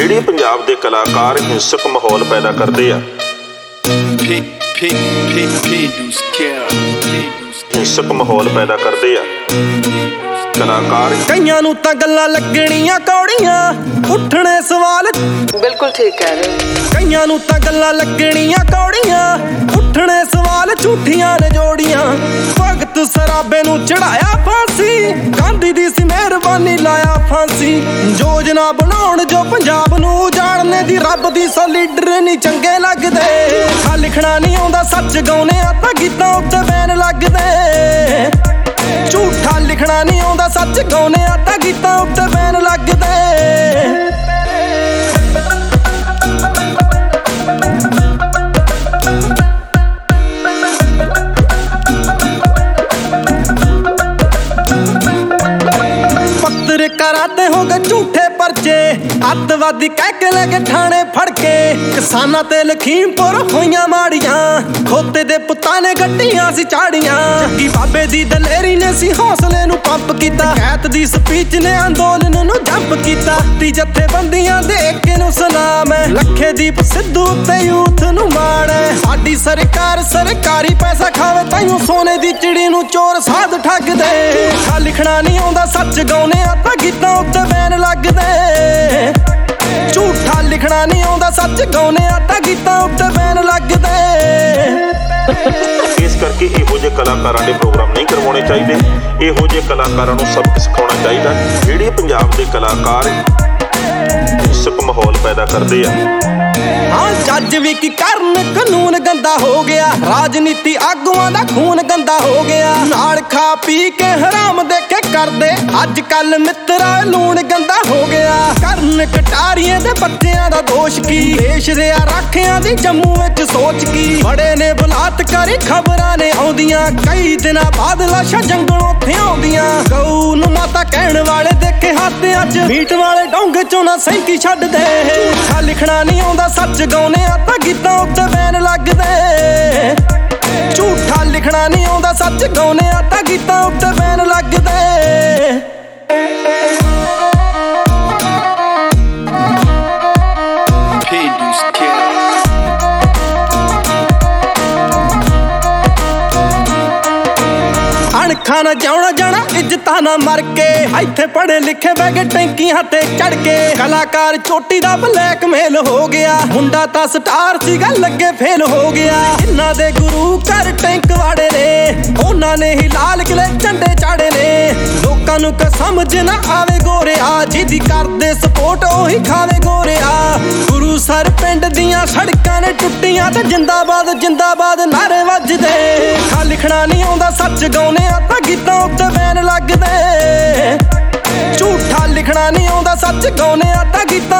ਜਿਹੜੇ ਪੰਜਾਬ ਦੇ ਕਲਾਕਾਰ ਹਿੰਸਕ ਮਾਹੌਲ ਪੈਦਾ ਕਰਦੇ ਆ, ਹਿੰਸਕ ਮਾਹੌਲ ਪੈਦਾ ਕਰਦੇ ਆ ਕਲਾਕਾਰ। ਕਈਆਂ ਨੂੰ ਤਾਂ ਗੱਲਾਂ ਲੱਗਣੀਆਂ ਕੌੜੀਆਂ, ਉੱਠਣੇ ਸਵਾਲ ਬਿਲਕੁਲ ਠੀਕ ਕਹਿ ਰਹੇ ਹੋ। ਕਈਆਂ ਨੂੰ ਤਾਂ ਗੱਲਾਂ ਲੱਗਣੀਆਂ ਕੌੜੀਆਂ, ਉੱਠਣੇ ਸਵਾਲ ਝੂਠੀਆਂ ਨੇ ਜੋੜੀਆਂ। ਭਗਤ ਸਰਾਬੇ ਨੂੰ ਚੜਾਇਆ ਫਾਂਸੀ, ਗਾਂਧੀ ਦੀ ਸੀ ਮਿਹਰਬਾਨੀ ਲਾਇਆ ਫਾਂਸੀ। ਯੋਜਨਾ ਬਣਾਉਣ ਜੋ ਪੰਜਾਬ ਨੂੰ ਜਾਣਨੇ ਦੀ, ਰੱਬ ਦੀ ਸੋ ਲੀਡਰ ਨਹੀਂ ਚੰਗੇ ਲੱਗਦੇ। ਲਿਖਣਾ ਨਹੀਂ ਆਉਂਦਾ ਸੱਚ ਗਾਉਨੇ ਆ ਤਾਂ ਗੀਤਾਂ ਉੱਤੇ ਬੈਨ ਲੱਗਦੇ। ਝੂਠਾ ਲਿਖਣਾ ਨਹੀਂ ਆਉਂਦਾ ਸੱਚ ਗਾਉਨੇ ਆ ਤਾਂ ਗੀਤਾਂ ਉੱਤੇ ਬੈਨ ਲੱਗਦੇ। ਪੱਤਰਕਾਰਾਂ ਤੇ ਹੋ ਗਏ ਝੂਠੇ ਪਰਚੇ, ਅੱਤਵਾਦੀ ਕਹਿ ਕੇ ਲੈ ਕੇ ਥਾਣੇ ਫੜ ਕੇ। ਕਿਸਾਨਾਂ ਤੇ ਲਖੀਮਪੁਰ ਹੋਈਆਂ ਮਾੜੀਆਂ, ਖੋਤੇ ਦੇ ਪੁੱਤਾਂ ਨੇ ਗੱਡੀਆਂ ਸੀ ਚਾੜੀਆਂ। ਜੱਗੀ ਬਾਬੇ ਦੀ ਦਲੇਰੀ ਨੇ ਸੀ ਹੌਸਲੇ ਨੂੰ ਪੰਪ ਕੀਤਾ, ਕੈਤ ਦੀ ਸਪੀਚ ਨੇ ਅੰਦੋਲਨ ਨੂੰ ਜੰਪ ਕੀਤਾ। ਤੀ ਜਥੇਬੰਦੀਆਂ ਦੇ ਏਕੇ ਨੂੰ ਸਲਾਮ ਹੈ, ਲੱਖੇ ਦੀਪ ਸਿੱਧੂ ਤੇ ਯੂਥ ਨੂੰ ਮਾਣ ਹੈ। ਸਾਡੀ ਸਰਕਾਰ ਸਰਕਾਰੀ ਪੈਸਾ ਖਾਵੇ, ਤਾਈਓ ਸੋਨੇ ਦੀ ਚਿੜੀ ਨੂੰ ਚੋਰ ਸਾਧ ਠੱਗਦੇ। ਲਿਖਣਾ ਨਹੀਂ ਆਉਂਦਾ ਸੱਚ ਗਾਉਨੇ ਆ ਤਾਂ ਗੀਤਾਂ ਉੱਤੇ ਬੈਨ ਲੱਗਦੇ। ਝੂਠਾ ਲਿਖਣਾ ਨਹੀਂ ਆਉਂਦਾ ਸੱਚ ਗਾਉਨੇ ਆ ਤਾਂ ਗੀਤਾਂ ਉੱਤੇ ਬੈਨ ਲੱਗਦੇ। ਇਸ ਕਰਕੇ ਇਹੋ ਜਿਹੇ ਕਲਾਕਾਰਾਂ ਦੇ ਪ੍ਰੋਗਰਾਮ ਨਹੀਂ ਕਰਵਾਉਣੇ ਚਾਹੀਦੇ। ਇਹੋ ਜਿਹੇ ਕਲਾਕਾਰਾਂ ਨੂੰ ਸਬਕ ਸਿਖਾਉਣਾ ਚਾਹੀਦਾ। ਜਿਹੜੇ ਪੰਜਾਬ ਦੇ ਕਲਾਕਾਰ ਹਿੰਸਕ ਮਾਹੌਲ ਪੈਦਾ ਕਰਦੇ ਆ, ਹਾਂ ਜੱਜ ਵੀ ਕੀ ਕਰਨ, ਕਾਨੂੰਨ ਗੰਦਾ ਹੋ ਗਿਆ। ਰਾਜਨੀਤੀ ਆਗੂਆਂ ਦਾ ਖੂਨ ਗੰਦਾ ਹੋ ਗਿਆ। ਨਾਲ ਖਾ ਪੀ ਕੇ ਹਰਾਮ ਦੇਖੇ ਕਰਦੇ, ਅੱਜ ਕੱਲ ਮਿੱਤਰਾ ਲੂਣ ਗੰਦਾ ਹੋ ਗਿਆ। ਕਰਨ ਕਟਾਰੀਏ ਦੇ ਬੱਚਿਆਂ ਦਾ ਦੋਸ਼ ਕੀ, ਦੇਸ਼ ਦੇ ਰਾਖਿਆਂ ਦੀ ਜੰਮੂ ਵਿੱਚ ਸੋਚ ਕੀ। ਬੜੇ ਨੇ ਬਲਾਤਕਾਰੀ ਖਬਰਾਂ ਨੇ ਆਉਂਦੀਆਂ, ਕਈ ਦਿਨਾਂ ਬਾਅਦ ਲਾਸ਼ਾਂ ਜੰਗਲੋਂ ਉੱਥੇ ਆਉਂਦੀਆਂ। ਗਊ ਨੂੰ ਮਾਤਾ ਕਹਿਣ ਵਾਲੇ ਦੇਖੇ ਹਾਥਿਆਂ 'ਚ, ਮੀਟ ਵਾਲੇ ਡੋਂਗੇ ਚੋਂ ਨਾ ਸੈਂਕੀ ਛੱਡਦੇ। ਝੂਠਾ ਲਿਖਣਾ ਨਹੀਂ ਆਉਂਦਾ ਸੱਚ ਗਾਉਨੇ ਆ ਤਾਂ ਗੀਤਾਂ ਉੱਤੇ ਬੈਨ ਲੱਗਦੇ। ਝੂਠਾ ਲਿਖਣਾ ਨਹੀਂ ਆਉਂਦਾ ਸੱਚ ਗਾਉਨੇ ਆ ਤਾਂ ਗੀਤਾਂ ਉੱਤੇ ਬੈਨ ਲੱਗਦੇ। ਅਣਖਾਂ ਨਾ ਜਾਉਣਾ ਜਾਣਾ ਇੱਜ਼ਤਾਂ ਨਾ ਮਰ ਕੇ, ਇੱਥੇ ਪੜ੍ਹੇ ਲਿਖੇ ਬਹਿ ਗਏ ਟੈਂਕੀਆਂ ਤੇ ਚੜ ਕੇ। ਕਲਾਕਾਰ ਚੋਟੀ ਦਾ ਬਲੈਕਮੇਲ ਹੋ ਗਿਆ, ਮੁੰਡਾ ਤਾਂ ਸਟਾਰ ਸੀਗਾ ਲੱਗੇ ਫੇਲ ਹੋ ਗਿਆ। ਜਿਨ੍ਹਾਂ ਦੇ ਗੁਰੂ ਘਰ ਟੈਂਕ ਵਾੜੇ ਨੇ, ਉਹਨਾਂ ਨੇ ਹੀ ਲਾਲ ਕਿਲੇ ਝੰਡੇ ਚਾੜੇ ਨੇ। ਲੋਕਾਂ ਨੂੰ ਕ ਸਮਝ ਨਾ ਆਵੇ ਗੋਰਿਆ, ਜਿਹਦੀ ਕਰਦੇ ਸਪੋਰਟ ਉਹੀ ਖਾਵੇ ਗੋਰਿਆ। ਗੁਰੂ ਸਰ ਪਿੰਡ ਦੀਆਂ ਸੜਕਾਂ ਨੇ ਟੁੱਟੀਆਂ ਤੇ ਜਿੰਦਾਬਾਦ ਜਿੰਦਾਬਾਦ ਨਾਰੇ ਵੱਜਦੇ। ਲਿਖਣਾ ਨਹੀਂ ਆਉਂਦਾ ਸੱਚ ਗਾਉਨੇ ਆ ਤਾਂ ਗੀਤਾਂ ਉੱਤੇ ਬੈਨ ਲੱਗਦੇ। ਝੂਠਾ ਲਿਖਣਾ ਨਹੀਂ ਆਉਂਦਾ ਸੱਚ ਗਾਉਨੇ ਆ ਤਾਂ ਗੀਤਾਂ